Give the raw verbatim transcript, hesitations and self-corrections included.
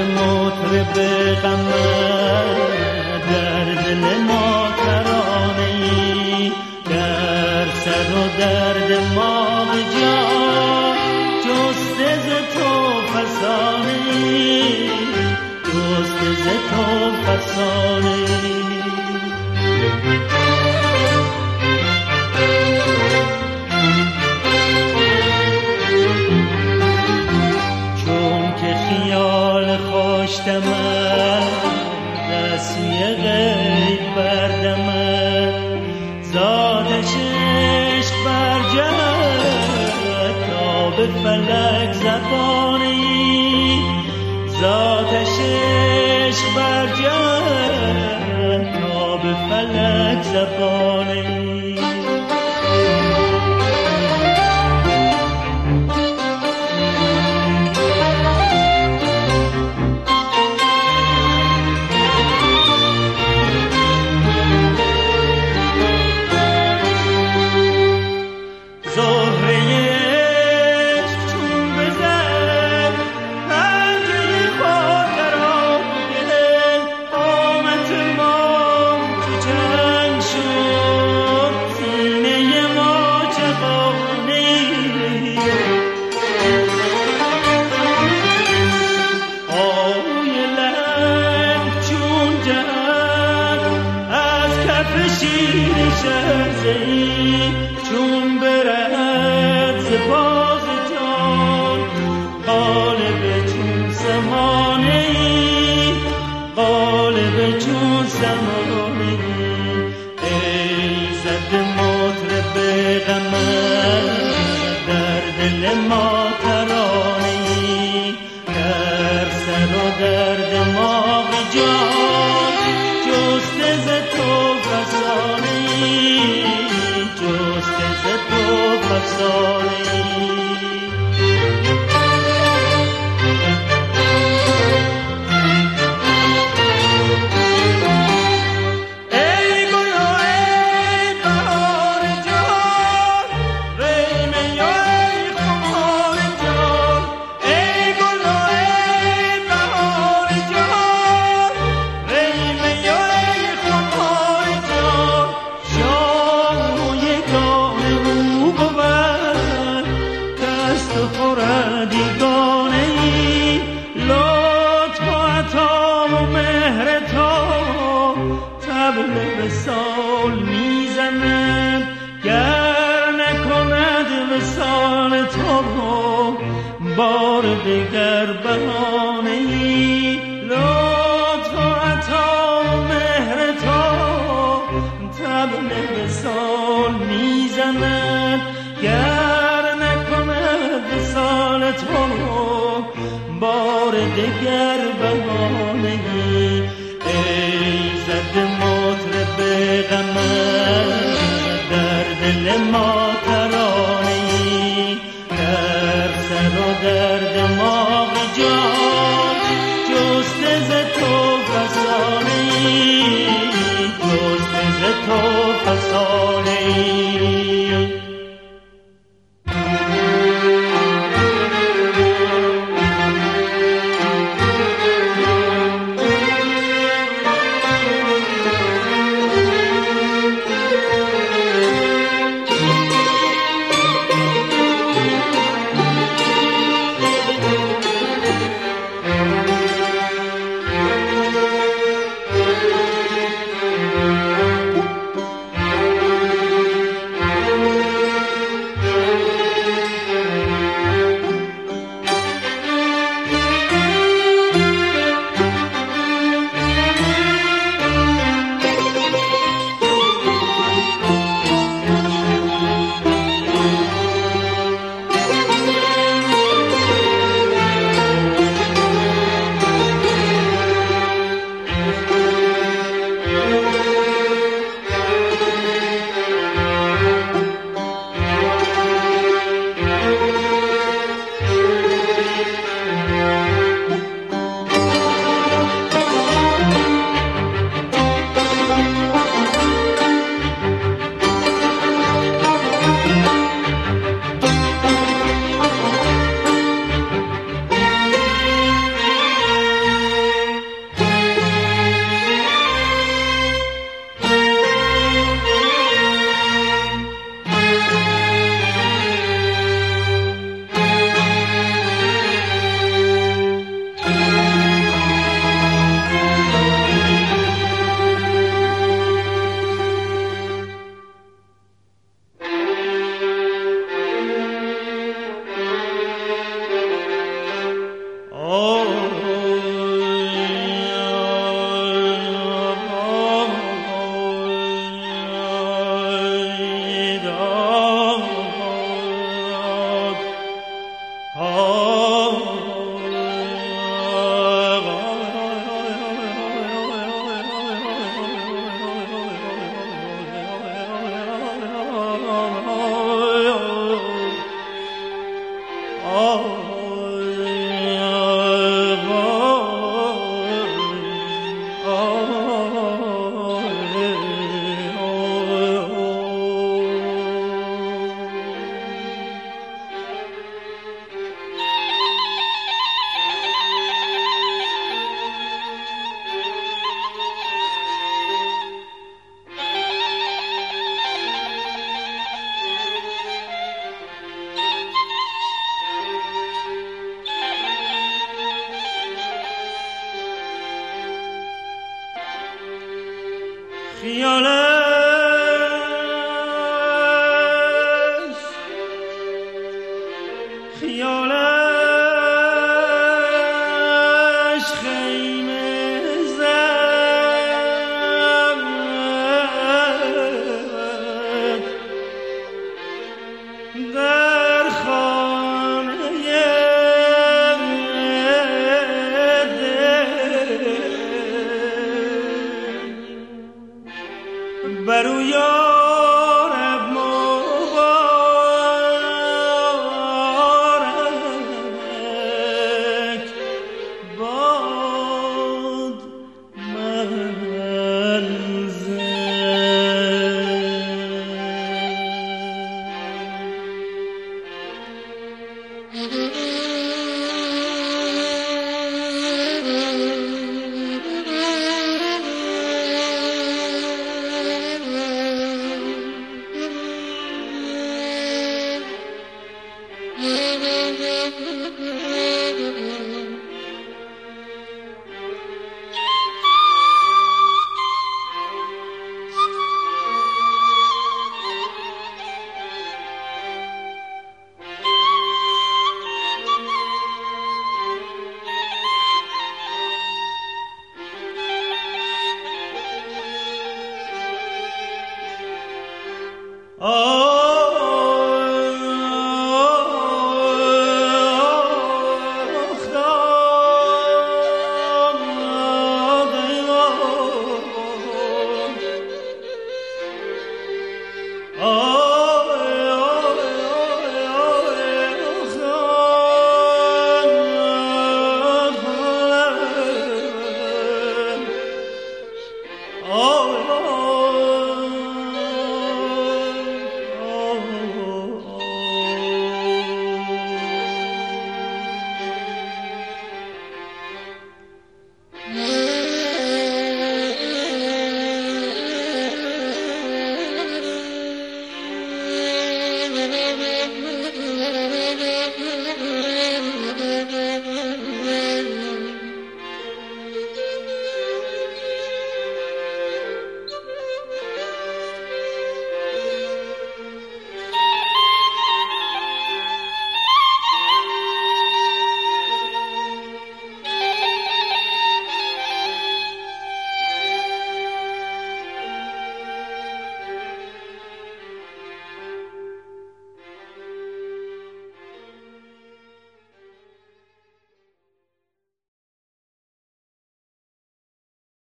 مطرب غمت در دل ما ترانه‌ای، در سر و در دماغ جان جسته ز تو فسانه‌ای، جسته ز تو فسانه‌ای. دستی غیب بردمد زادش عشق برجد تا به فلک زبانه‌ای، زادش عشق برجد تا به فلک زبانه‌ای. چون برد ز باز جان غالب چون زمانه‌ای، غالب چون زمانه‌ای. ای زد مطرب غمت در دل ما ترانه‌ای، در سر و در دماغ جان جسته ز تو فسانه‌ای، جسته ز تو فسانه‌ای. بار دگر بهانه‌ای، لطف و عطا و مهر تو طبل وصال میزند، گر نکند وصال تو بار دگر بهانه‌ای. ای زد مطرب غمت در دل ما ترانه‌ای، در سر و در دماغ جان جسته ز تو فسانه‌ای، جسته ز تو فسانه‌ای. خیالت